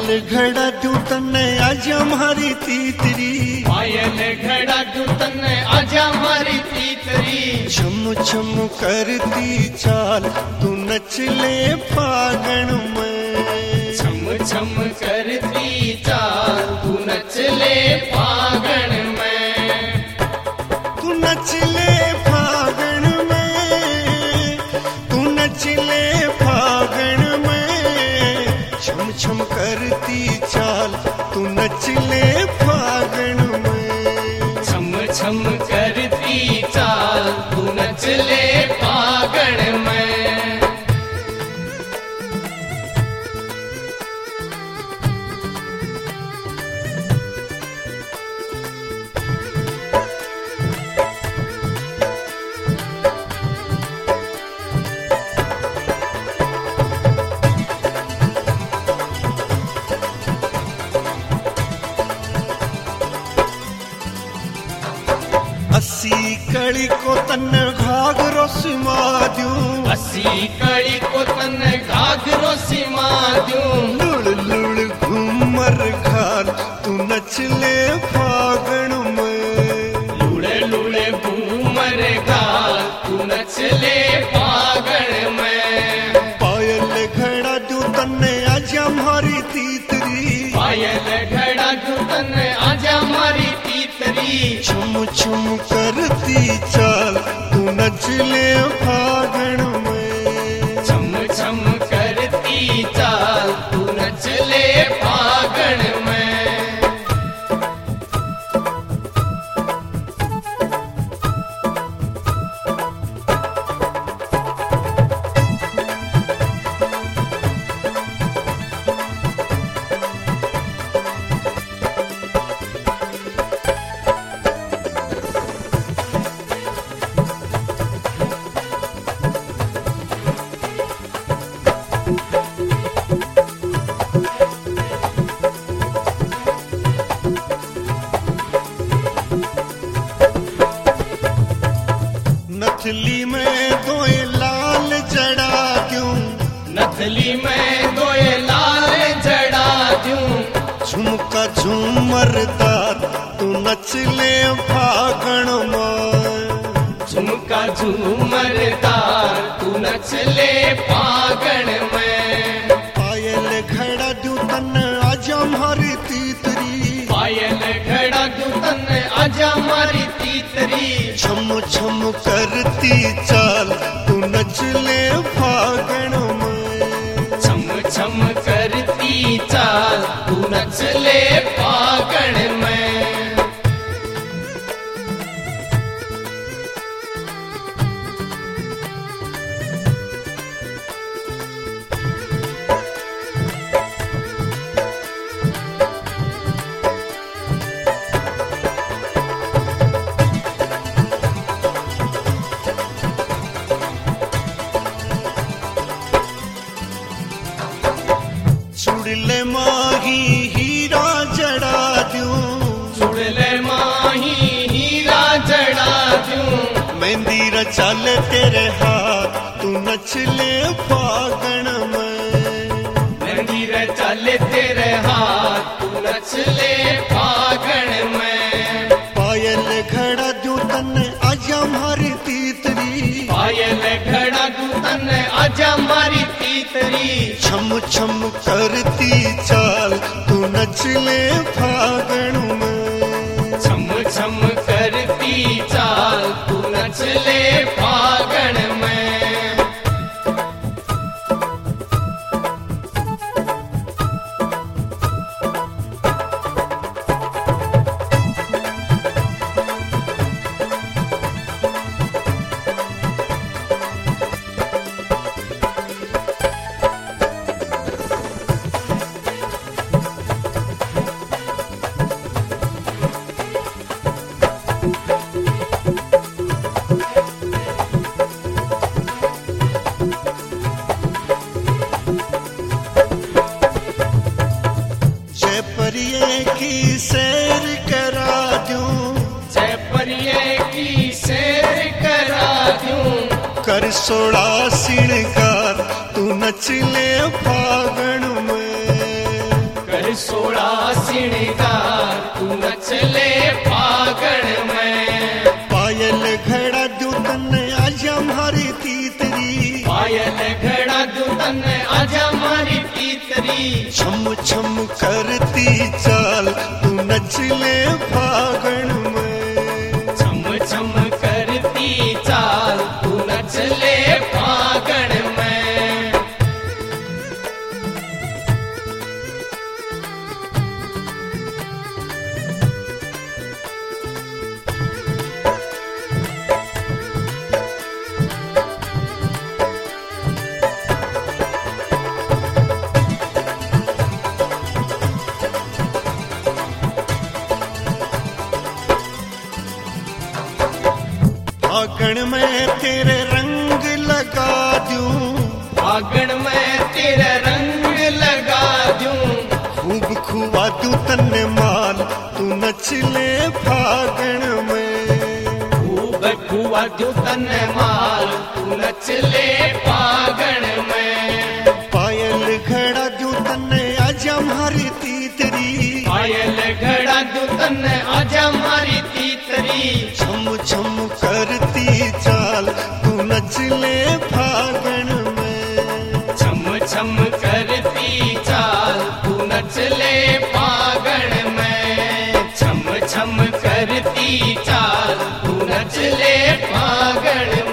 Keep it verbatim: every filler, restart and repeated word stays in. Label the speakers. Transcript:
Speaker 1: पायल घड़ा दूं तन्ने आजा मारी तीतरी,
Speaker 2: पायल घड़ा दूं तन्ने आजा मारी तीतरी।
Speaker 1: छम छम करती चाल तू नच ले फागण में,
Speaker 2: छम छम करती चाल तू नच ले फागण में।
Speaker 1: तू नच ले फागण में, तू नच ले फागण में, छम छम करती चाल तू नच ले फागण में।
Speaker 2: छम छम करती चाल तू नच ले फागण में।
Speaker 1: अस्सी कड़ी को तन घाघरो सिमा दूं,
Speaker 2: अस्सी कड़ी को तन घाघरो सिमा दूं।
Speaker 1: लुड़ लुड़ घूमर घाल तू नच ले फागण में,
Speaker 2: लुड़े लुड़े घूमर घाल तू नच ले फागण में।
Speaker 1: पायल घड़ा दूं तन्ने आजा मारी तीतरी,
Speaker 2: पायल घड़ा दूं तन्ने आजा मारी तीतरी।
Speaker 1: छम छम करती चाल तू नच ले फागण में,
Speaker 2: छम छम करती चाल तू नच ले फागण में।
Speaker 1: नथली में दोए लाल जड़ा दूं,
Speaker 2: नथली में दोए लाल जड़ा दूं।
Speaker 1: झुमका झूमरदार तू नच ले फागण में,
Speaker 2: झुमका झूमरदार तू नच ले फागण में।
Speaker 1: पायल घड़ा दूं तन आजा मारी तीतरी,
Speaker 2: पायल घड़ा दूं तन आजा मारी तीतरी।
Speaker 1: छम छम करती चाल तू नच ले फागण में,
Speaker 2: छम छम करती चाल तू नच ले फागण में।
Speaker 1: चुड़ले माही हीरा जड़ा दूं,
Speaker 2: चुड़ले माही हीरा जड़ा दूं।
Speaker 1: मेहंदी रचाल तेरे हाथ तू नच ले फागण में,
Speaker 2: मेहंदी रचाले तेरे हाथ तू नच ले फागण में।
Speaker 1: पायल घड़ा दूं तन आजा मारी तीतरी,
Speaker 2: पायल घड़ा दूं तन आजा मारी तीतरी।
Speaker 1: छम छम करती चाल तू नच ले फागण में,
Speaker 2: छम छम करती चाल तू नच ले फागण में।
Speaker 1: कर सोड़ा सिणगार तू नच ले फागण में,
Speaker 2: कर सोड़ा श्रृंगार तू नच ले फागण में।
Speaker 1: पायल घड़ा दू तन्ने आजा हमारी तीतरी,
Speaker 2: पायल घड़ा दू तन्ने आजा हमारी तीतरी।
Speaker 1: छम छम करती चाल तू नच ले फागण में।
Speaker 2: छम छम करती चाल तू नच ले फागण में।
Speaker 1: फागण में तेरे रंग लगा दूं,
Speaker 2: फागण में तेरा रंग लगा दूं।
Speaker 1: खूब खुआ दूं तन्ने माल तू नच ले फागण में।
Speaker 2: खूब खुआ दूं तन्ने माल तू नच ले फागण में।
Speaker 1: पायल घड़ा दूं तन्ने आजा हमारी तीतरी,
Speaker 2: पायल घड़ा दूं तन्ने आजा हमारी तीतरी।
Speaker 1: छम छम करती चाल तू नच ले फागण में।
Speaker 2: छम छम करती चाल तू नच ले फागण में। छम छम करती चाल तू नच ले फागण